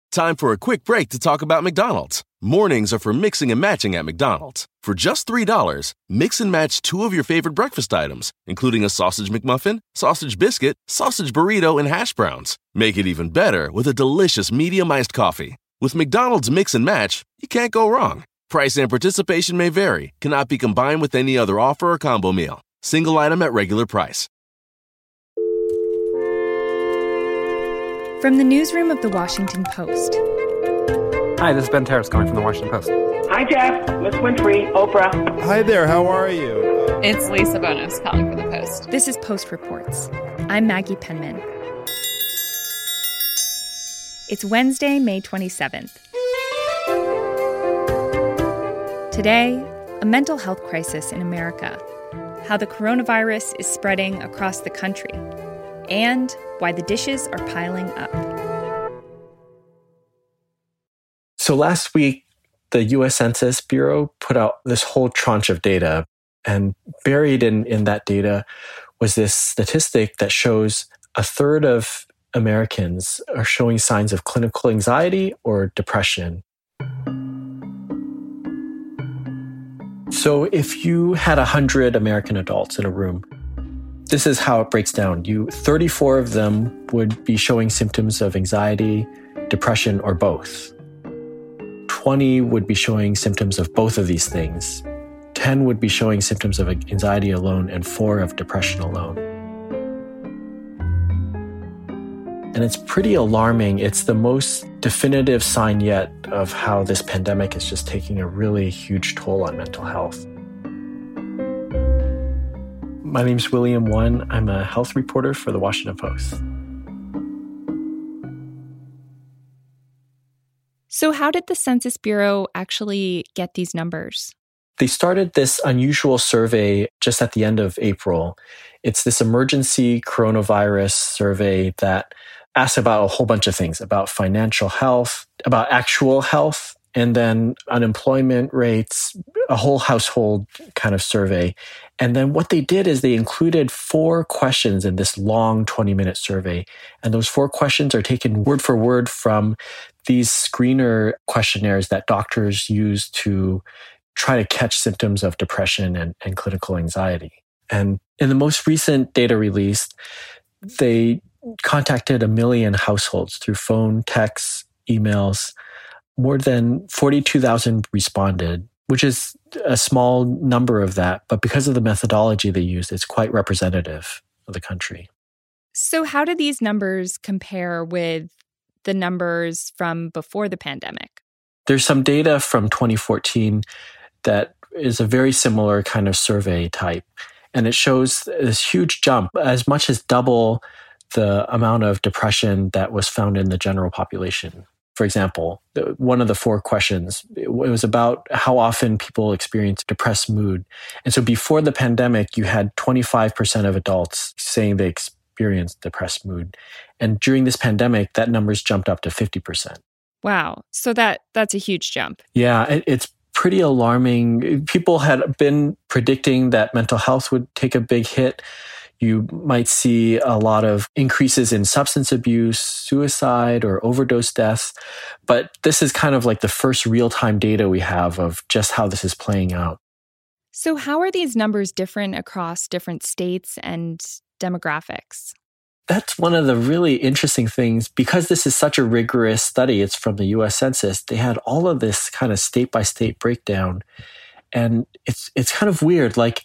Time for a quick break to talk about McDonald's. Mornings are for mixing and matching at McDonald's. For just $3, mix and match 2 of your favorite breakfast items, including a sausage McMuffin, sausage biscuit, sausage burrito, and hash browns. Make it even better with a delicious medium iced coffee. With McDonald's Mix and Match, you can't go wrong. Price and participation may vary, cannot be combined with any other offer or combo meal. Single item at regular price. From the newsroom of The Washington Post. Hi, this is Ben Terrace calling from The Washington Post. Hi, Jeff. Miss Winfrey, Oprah. Hi there, how are you? It's Lisa Bonos calling for The Post. This is Post Reports. I'm Maggie Penman. It's Wednesday, May 27th. Today, a mental health crisis in America, how the coronavirus is spreading across the country, and why the dishes are piling up. So last week, the U.S. Census Bureau put out this whole tranche of data, and buried in that data was this statistic that shows a third of Americans are showing signs of clinical anxiety or depression. So if you had 100 American adults in a room, this is how it breaks down. 34 of them would be showing symptoms of anxiety, depression, or both. 20 would be showing symptoms of both of these things. 10 would be showing symptoms of anxiety alone, and 4 of depression alone. And it's pretty alarming. It's the most definitive sign yet of how this pandemic is just taking a really huge toll on mental health. My name's William Won. I'm a health reporter for The Washington Post. So how did the Census Bureau actually get these numbers? They started this unusual survey just at the end of April. It's this emergency coronavirus survey that asks about a whole bunch of things, about financial health, about actual health, and then unemployment rates, a whole household kind of survey. And then what they did is they included 4 questions in this long 20-minute survey. And those 4 questions are taken word for word from these screener questionnaires that doctors use to try to catch symptoms of depression and clinical anxiety. And in the most recent data released, they contacted 1 million households through phone, texts, emails. More than 42,000 responded, which is a small number of that. But because of the methodology they used, it's quite representative of the country. So how do these numbers compare with the numbers from before the pandemic? There's some data from 2014 that is a very similar kind of survey type. And it shows this huge jump, as much as double the amount of depression that was found in the general population. For example, one of the 4 questions, it was about how often people experience depressed mood. And so before the pandemic, you had 25% of adults saying they experienced depressed mood. And during this pandemic, that number's jumped up to 50%. Wow. So that's a huge jump. Yeah, it's pretty alarming. People had been predicting that mental health would take a big hit. You might see a lot of increases in substance abuse, suicide, or overdose deaths. But this is kind of like the first real-time data we have of just how this is playing out. So how are these numbers different across different states and demographics? That's one of the really interesting things. Because this is such a rigorous study, it's from the U.S. Census, they had all of this kind of state-by-state breakdown. And it's kind of weird. Like,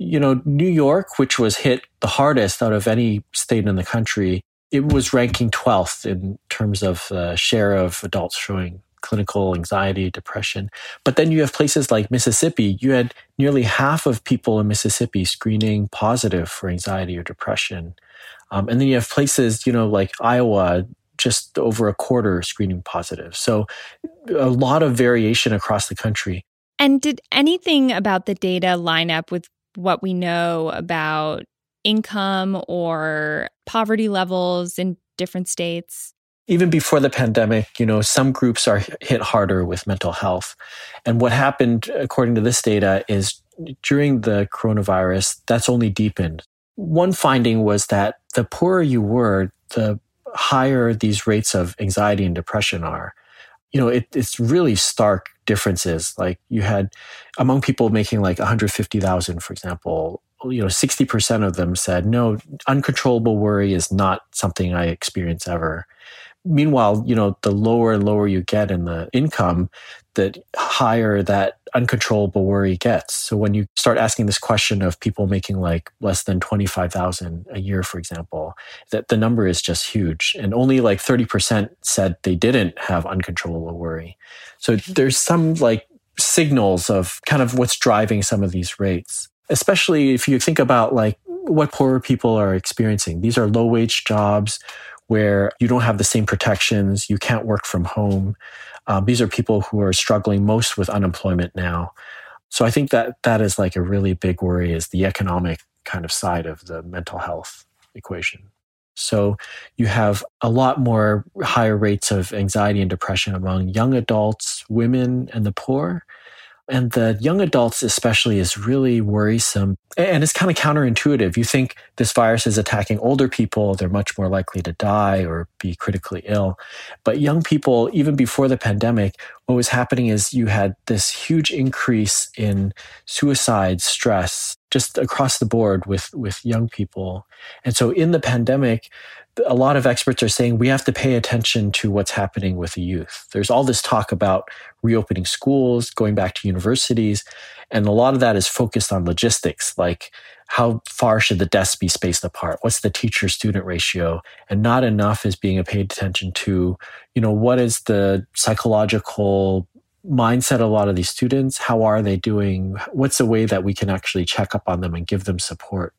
New York, which was hit the hardest out of any state in the country, it was ranking 12th in terms of share of adults showing clinical anxiety, depression. But then you have places like Mississippi. You had nearly half of people in Mississippi screening positive for anxiety or depression. And then you have places, like Iowa, just over a quarter screening positive. So a lot of variation across the country. And did anything about the data line up with what we know about income or poverty levels in different states? Even before the pandemic, some groups are hit harder with mental health. And what happened, according to this data, is during the coronavirus, that's only deepened. One finding was that the poorer you were, the higher these rates of anxiety and depression are. It's really stark differences. Like you had among people making like 150,000, for example, 60% of them said, no, uncontrollable worry is not something I experience ever. Meanwhile, the lower and lower you get in the income, the higher that uncontrollable worry gets. So when you start asking this question of people making like less than 25,000 a year, for example, that the number is just huge. And only like 30% said they didn't have uncontrollable worry. So there's some like signals of kind of what's driving some of these rates, especially if you think about like what poorer people are experiencing. These are low-wage jobs where you don't have the same protections, you can't work from home. These are people who are struggling most with unemployment now. So I think that is like a really big worry, is the economic kind of side of the mental health equation. So you have a lot more higher rates of anxiety and depression among young adults, women, and the poor. And the young adults especially is really worrisome. And it's kind of counterintuitive. You think this virus is attacking older people, they're much more likely to die or be critically ill. But young people, even before the pandemic, what was happening is you had this huge increase in suicide stress just across the board with young people. And so in the pandemic, a lot of experts are saying we have to pay attention to what's happening with the youth. There's all this talk about reopening schools, going back to universities, and a lot of that is focused on logistics, like how far should the desks be spaced apart? What's the teacher-student ratio? And not enough is being paid attention to, what is the psychological mindset of a lot of these students? How are they doing? What's the way that we can actually check up on them and give them support?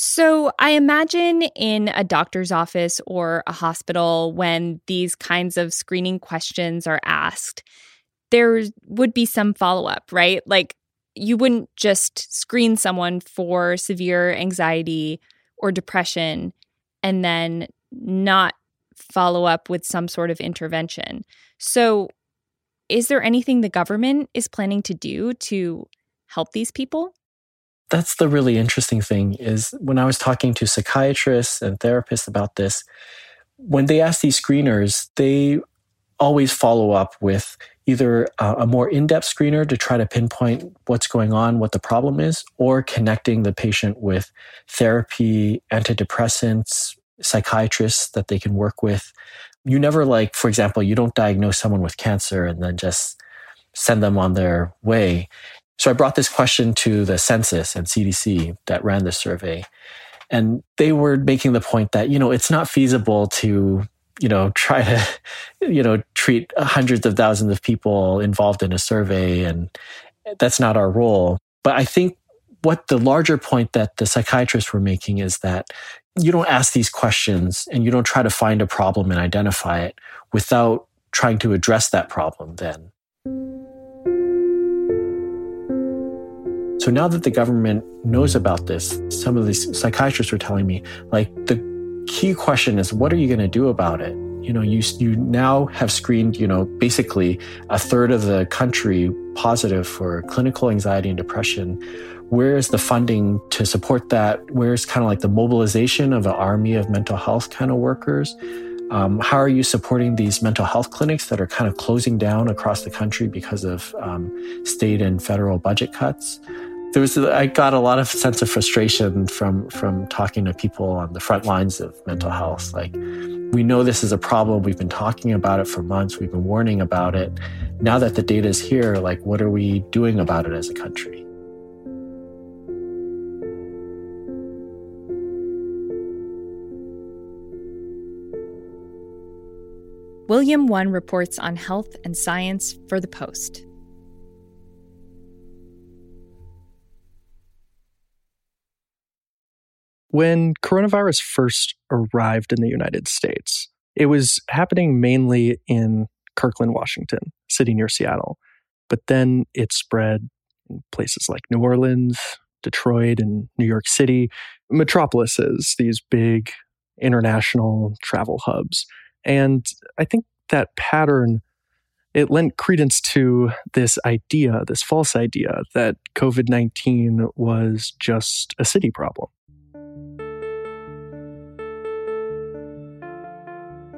So I imagine in a doctor's office or a hospital, when these kinds of screening questions are asked, there would be some follow-up, right? Like you wouldn't just screen someone for severe anxiety or depression and then not follow up with some sort of intervention. So is there anything the government is planning to do to help these people? That's the really interesting thing, is when I was talking to psychiatrists and therapists about this, when they ask these screeners, they always follow up with either a more in-depth screener to try to pinpoint what's going on, what the problem is, or connecting the patient with therapy, antidepressants, psychiatrists that they can work with. You never for example, you don't diagnose someone with cancer and then just send them on their way. So I brought this question to the census and CDC that ran this survey, and they were making the point that, it's not feasible to, try to, treat hundreds of thousands of people involved in a survey, and that's not our role. But I think what the larger point that the psychiatrists were making is that you don't ask these questions and you don't try to find a problem and identify it without trying to address that problem then. So now that the government knows about this, some of these psychiatrists were telling me, the key question is, what are you going to do about it? You now have screened, basically a third of the country positive for clinical anxiety and depression. Where is the funding to support that? Where's kind of the mobilization of an army of mental health kind of workers? How are you supporting these mental health clinics that are kind of closing down across the country because of state and federal budget cuts? I got a lot of sense of frustration from talking to people on the front lines of mental health. We know this is a problem. We've been talking about it for months. We've been warning about it. Now that the data is here, what are we doing about it as a country? William Won reports on health and science for The Post. When coronavirus first arrived in the United States, it was happening mainly in Kirkland, Washington, a city near Seattle. But then it spread in places like New Orleans, Detroit, and New York City, metropolises, these big international travel hubs. And I think that pattern, it lent credence to this idea, this false idea, that COVID-19 was just a city problem.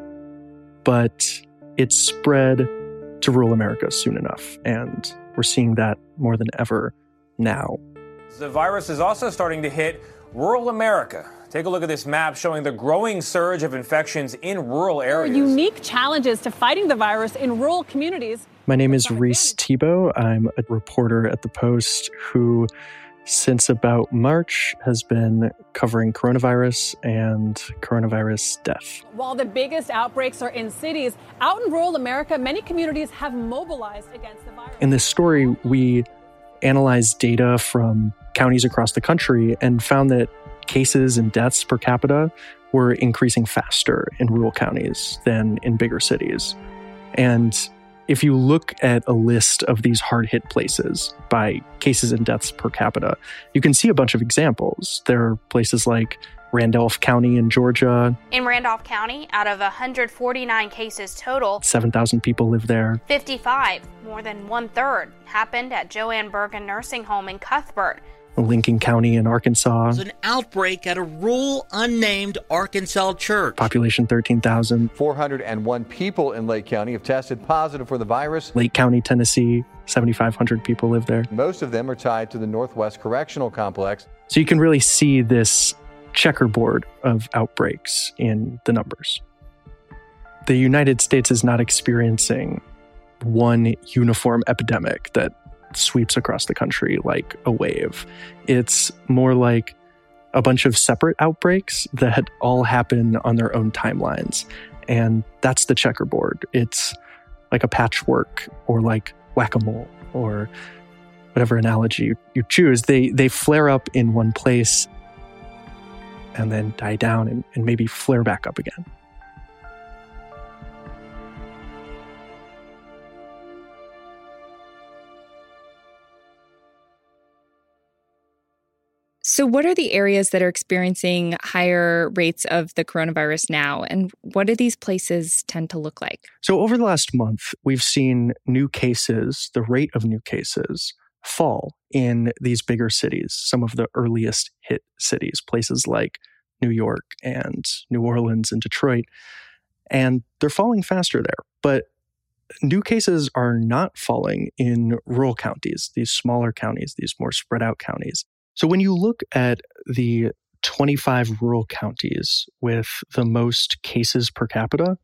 but it spread to rural America soon enough, and we're seeing that more than ever now. The virus is also starting to hit rural America. Take a look at this map showing the growing surge of infections in rural areas. There are unique challenges to fighting the virus in rural communities. My name is Reese Thibault. I'm a reporter at The Post who, since about March, has been covering coronavirus and coronavirus death. While the biggest outbreaks are in cities, out in rural America, many communities have mobilized against the virus. In this story, we analyzed data from counties across the country and found that cases and deaths per capita were increasing faster in rural counties than in bigger cities. And if you look at a list of these hard-hit places by cases and deaths per capita, you can see a bunch of examples. There are places like Randolph County in Georgia. In Randolph County, out of 149 cases total, 7,000 people live there. 55, more than one-third, happened at Joanne Bergen Nursing Home in Cuthbert. Lincoln County in Arkansas. There's an outbreak at a rural, unnamed Arkansas church. Population 13,000. 401 people in Lake County have tested positive for the virus. Lake County, Tennessee, 7,500 people live there. Most of them are tied to the Northwest Correctional Complex. So you can really see this checkerboard of outbreaks in the numbers. The United States is not experiencing one uniform epidemic that sweeps across the country like a wave. It's more like a bunch of separate outbreaks that all happen on their own timelines. And that's the checkerboard. It's like a patchwork or like whack-a-mole or whatever analogy you choose. They flare up in one place and then die down and maybe flare back up again. So what are the areas that are experiencing higher rates of the coronavirus now? And what do these places tend to look like? So over the last month, we've seen new cases, the rate of new cases, fall in these bigger cities, some of the earliest hit cities, places like New York and New Orleans and Detroit. And they're falling faster there. But new cases are not falling in rural counties, these smaller counties, these more spread out counties. So when you look at the 25 rural counties with the most cases per capita,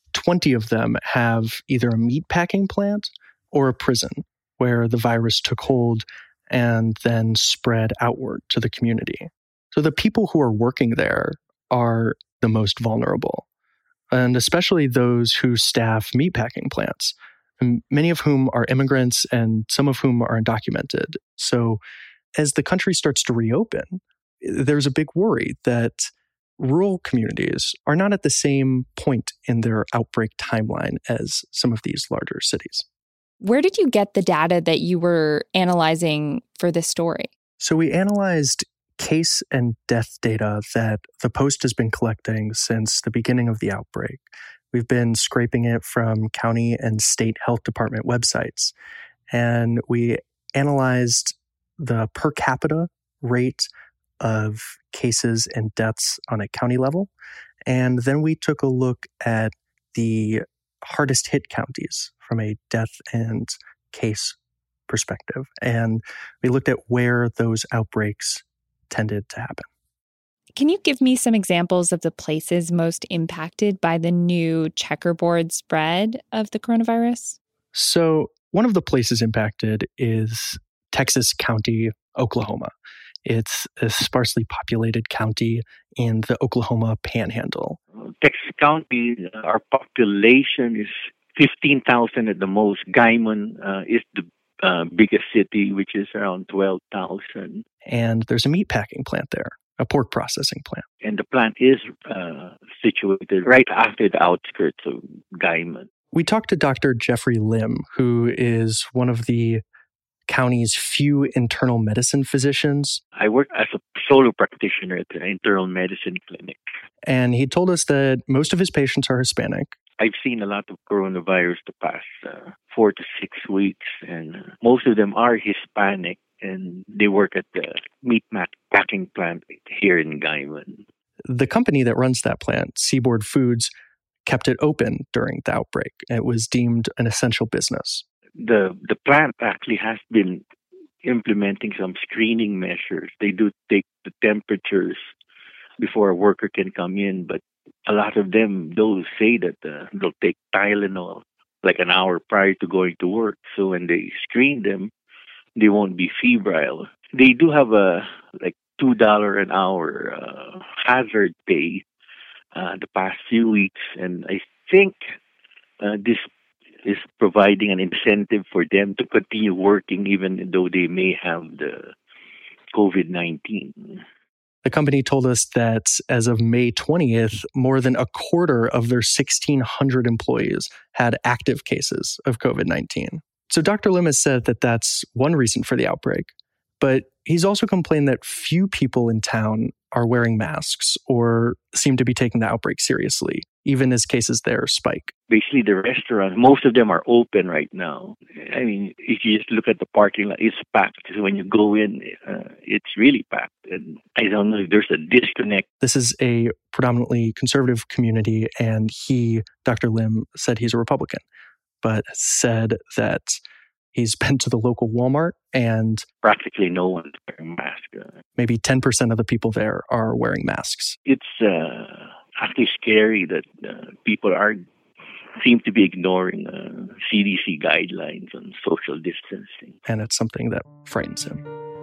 20 of them have either a meatpacking plant or a prison where the virus took hold and then spread outward to the community. So the people who are working there are the most vulnerable, and especially those who staff meatpacking plants, many of whom are immigrants and some of whom are undocumented. So as the country starts to reopen, there's a big worry that rural communities are not at the same point in their outbreak timeline as some of these larger cities. Where did you get the data that you were analyzing for this story? So we analyzed case and death data that the Post has been collecting since the beginning of the outbreak. We've been scraping it from county and state health department websites, and we analyzed the per capita rate of cases and deaths on a county level. And then we took a look at the hardest hit counties from a death and case perspective. And we looked at where those outbreaks tended to happen. Can you give me some examples of the places most impacted by the new checkerboard spread of the coronavirus? So one of the places impacted is Texas County, Oklahoma. It's a sparsely populated county in the Oklahoma Panhandle. Texas County, our population is 15,000 at the most. Guymon is the biggest city, which is around 12,000. And there's a meatpacking plant there, a pork processing plant. And the plant is situated right after the outskirts of Guymon. We talked to Dr. Jeffrey Lim, who is one of the county's few internal medicine physicians. I work as a solo practitioner at the internal medicine clinic. And he told us that most of his patients are Hispanic. I've seen a lot of coronavirus the past 4 to 6 weeks, and most of them are Hispanic, and they work at the meat packing plant here in Guymon. The company that runs that plant, Seaboard Foods, kept it open during the outbreak. It was deemed an essential business. The plant actually has been implementing some screening measures. They do take the temperatures before a worker can come in, but a lot of them, they'll say that they'll take Tylenol like an hour prior to going to work. So when they screen them, they won't be febrile. They do have a $2 an hour hazard pay the past few weeks, and I think this is providing an incentive for them to continue working even though they may have the COVID-19. The company told us that as of May 20th, more than a quarter of their 1,600 employees had active cases of COVID-19. So Dr. Lim has said that that's one reason for the outbreak. But he's also complained that few people in town are wearing masks or seem to be taking the outbreak seriously, even as cases there spike. Basically, the restaurants, most of them are open right now. I mean, if you just look at the parking lot, it's packed. So when you go in, it's really packed. And I don't know if there's a disconnect. This is a predominantly conservative community, and Dr. Lim, said he's a Republican, but said that he's been to the local Walmart and practically no one's wearing masks. Maybe 10% of the people there are wearing masks. It's actually scary that people seem to be ignoring CDC guidelines on social distancing. And it's something that frightens him.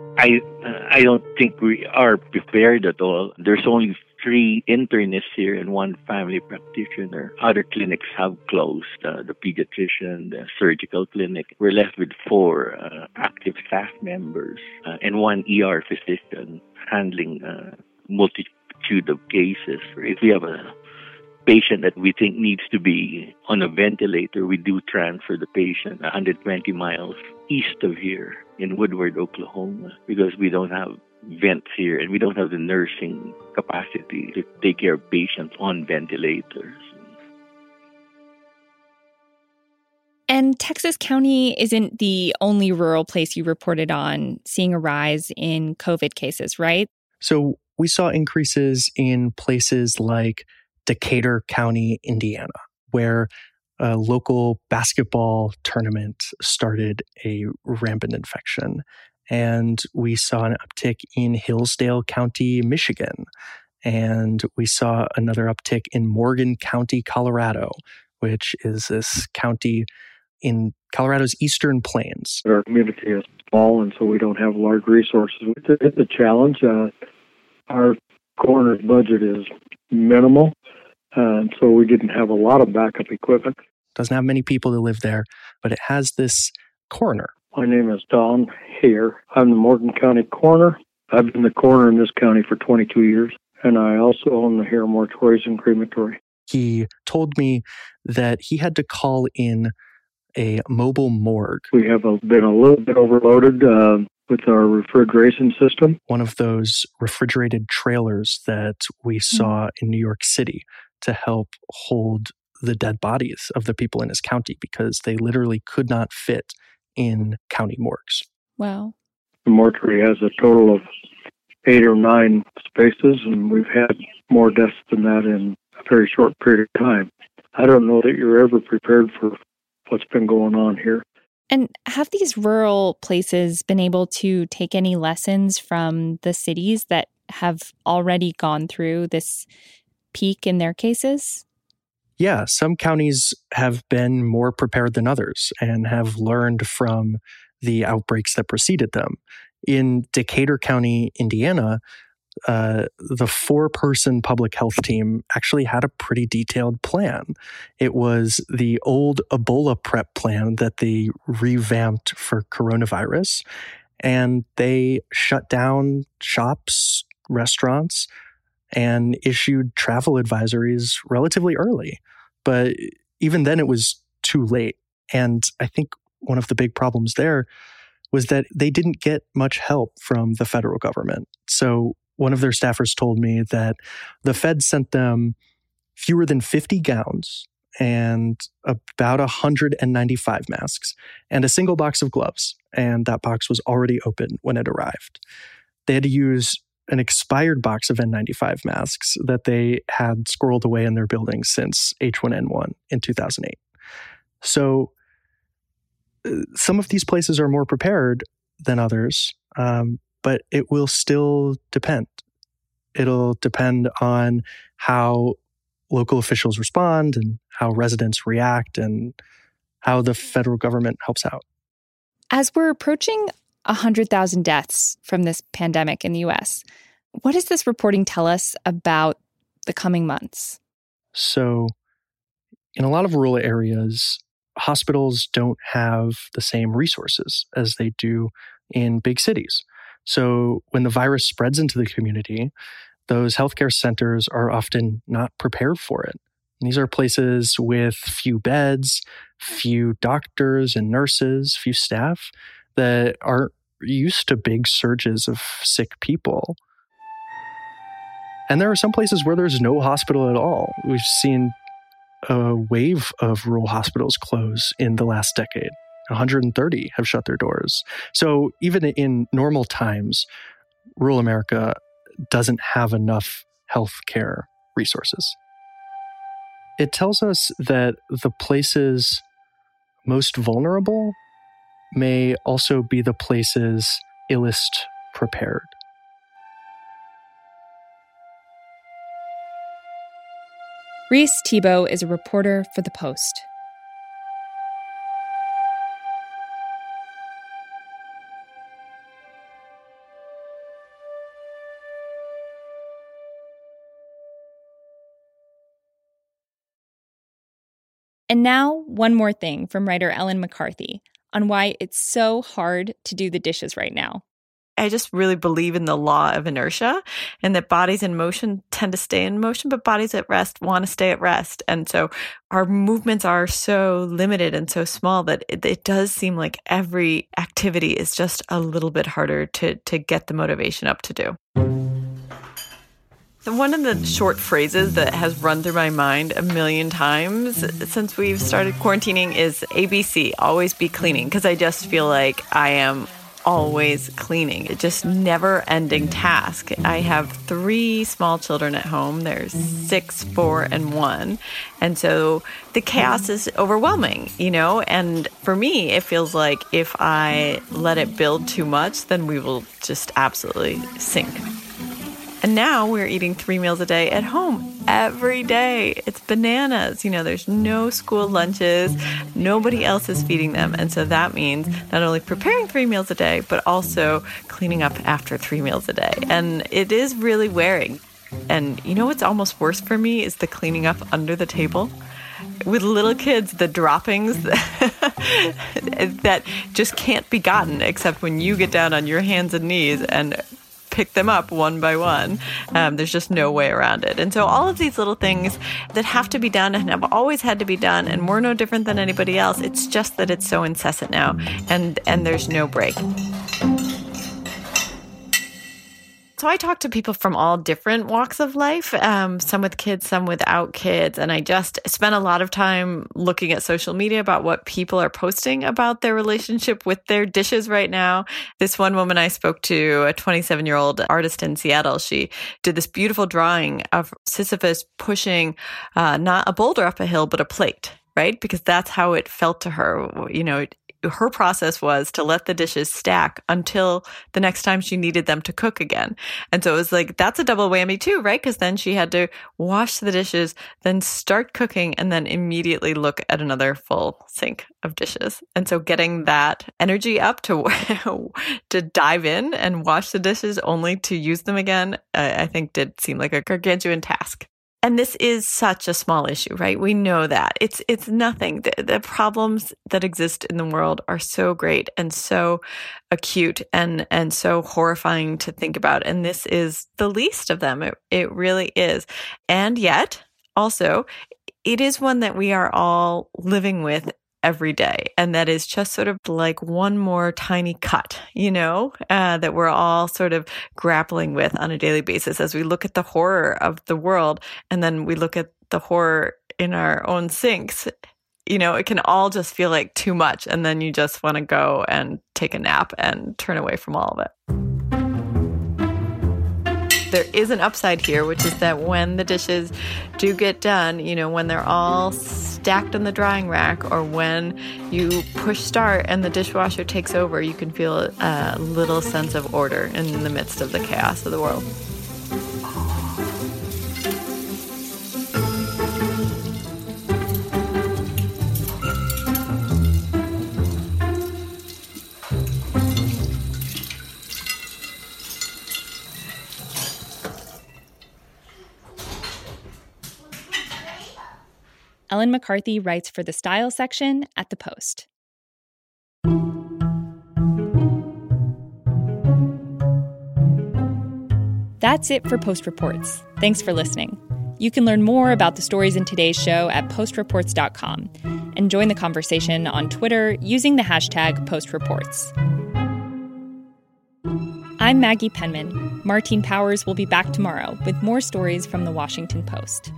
I don't think we are prepared at all. There's only 3 internists here and 1 family practitioner. Other clinics have closed, the pediatrician, the surgical clinic. We're left with 4 active staff members and 1 ER physician handling multitude of cases. If we have a patient that we think needs to be on a ventilator, we do transfer the patient 120 miles east of here in Woodward, Oklahoma, because we don't have vents here and we don't have the nursing capacity to take care of patients on ventilators. And Texas County isn't the only rural place you reported on seeing a rise in COVID cases, right? So we saw increases in places like Decatur County, Indiana, where a local basketball tournament started a rampant infection. And we saw an uptick in Hillsdale County, Michigan. And we saw another uptick in Morgan County, Colorado, which is this county in Colorado's eastern plains. Our community is small, and so we don't have large resources. It's a challenge. Our coroner's budget is minimal, and so we didn't have a lot of backup equipment. Doesn't have many people that live there, but it has this coroner. My name is Don Hare. I'm the Morgan County coroner. I've been the coroner in this county for 22 years, and I also own the Hare Mortuaries and Crematory. He told me that he had to call in a mobile morgue. We have been a little bit overloaded with our refrigeration system. One of those refrigerated trailers that we saw in New York City to help hold the dead bodies of the people in his county because they literally could not fit in county morgues. Wow. The mortuary has a total of 8 or 9 spaces, and we've had more deaths than that in a very short period of time. I don't know that you're ever prepared for what's been going on here. And have these rural places been able to take any lessons from the cities that have already gone through this peak in their cases? Yeah, some counties have been more prepared than others and have learned from the outbreaks that preceded them. In Decatur County, Indiana, the 4-person public health team actually had a pretty detailed plan. It was the old Ebola prep plan that they revamped for coronavirus, and they shut down shops, restaurants, and issued travel advisories relatively early. But even then, it was too late. And I think one of the big problems there was that they didn't get much help from the federal government. So one of their staffers told me that the Fed sent them fewer than 50 gowns and about 195 masks and a single box of gloves. And that box was already open when it arrived. They had to use an expired box of N95 masks that they had squirreled away in their buildings since H1N1 in 2008. So some of these places are more prepared than others, but it will still depend. It'll depend on how local officials respond and how residents react and how the federal government helps out. As we're approaching 100,000 deaths from this pandemic in the U.S., what does this reporting tell us about the coming months? So, in a lot of rural areas, hospitals don't have the same resources as they do in big cities. So, when the virus spreads into the community, those healthcare centers are often not prepared for it. And these are places with few beds, few doctors and nurses, few staff that aren't used to big surges of sick people. And there are some places where there's no hospital at all. We've seen a wave of rural hospitals close in the last decade. 130 have shut their doors. So even in normal times, rural America doesn't have enough healthcare resources. It tells us that the places most vulnerable may also be the places illest prepared. Reese Thibault is a reporter for The Post. And now, one more thing from writer Ellen McCarthy on why it's so hard to do the dishes right now. I just really believe in the law of inertia and that bodies in motion tend to stay in motion, but bodies at rest want to stay at rest. And so our movements are so limited and so small that it does seem like every activity is just a little bit harder to get the motivation up to do. One of the short phrases that has run through my mind a million times since we've started quarantining is ABC, always be cleaning, because I just feel like I am always cleaning. It's just never-ending task. I have 3 small children at home. There's 6, 4, and 1. And so the chaos is overwhelming, you know? And for me, it feels like if I let it build too much, then we will just absolutely sink. And now we're eating 3 meals a day at home every day. It's bananas. You know, there's no school lunches. Nobody else is feeding them. And so that means not only preparing 3 meals a day, but also cleaning up after 3 meals a day. And it is really wearing. And you know what's almost worse for me is the cleaning up under the table. With little kids, the droppings that just can't be gotten except when you get down on your hands and knees and pick them up one by one. There's just no way around it. And so all of these little things that have to be done and have always had to be done, and we're no different than anybody else. It's just that it's so incessant now, and there's no break. So I talk to people from all different walks of life, some with kids, some without kids. And I just spent a lot of time looking at social media about what people are posting about their relationship with their dishes right now. This one woman I spoke to, a 27-year-old artist in Seattle, she did this beautiful drawing of Sisyphus pushing not a boulder up a hill, but a plate, right? Because that's how it felt to her. You know, her process was to let the dishes stack until the next time she needed them to cook again. And so it was like, that's a double whammy too, right? Because then she had to wash the dishes, then start cooking, and then immediately look at another full sink of dishes. And so getting that energy up to dive in and wash the dishes only to use them again, I think did seem like a gargantuan task. And this is such a small issue, right? We know that. It's nothing. The problems that exist in the world are so great and so acute and so horrifying to think about. And this is the least of them. It really is. And yet, also, it is one that we are all living with every day. And that is just sort of like one more tiny cut, you know, that we're all sort of grappling with on a daily basis as we look at the horror of the world. And then we look at the horror in our own sinks. You know, it can all just feel like too much. And then you just want to go and take a nap and turn away from all of it. there is an upside here, which is that when the dishes do get done, when they're all stacked on the drying rack, or when you push start and the dishwasher takes over, you can feel a little sense of order in the midst of the chaos of the world. Ellen McCarthy writes for the Style section at The Post. That's it for Post Reports. Thanks for listening. You can learn more about the stories in today's show at postreports.com and join the conversation on Twitter using the hashtag #PostReports. I'm Maggie Penman. Martine Powers will be back tomorrow with more stories from The Washington Post.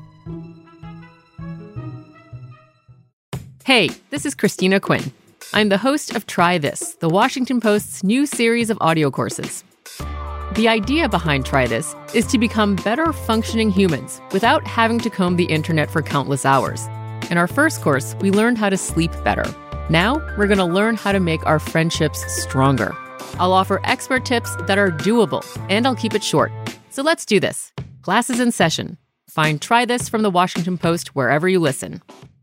Hey, this is Christina Quinn. I'm the host of Try This, The Washington Post's new series of audio courses. The idea behind Try This is to become better functioning humans without having to comb the internet for countless hours. In our first course, we learned how to sleep better. Now, we're going to learn how to make our friendships stronger. I'll offer expert tips that are doable, and I'll keep it short. So let's do this. Class is in session. Find Try This from The Washington Post wherever you listen.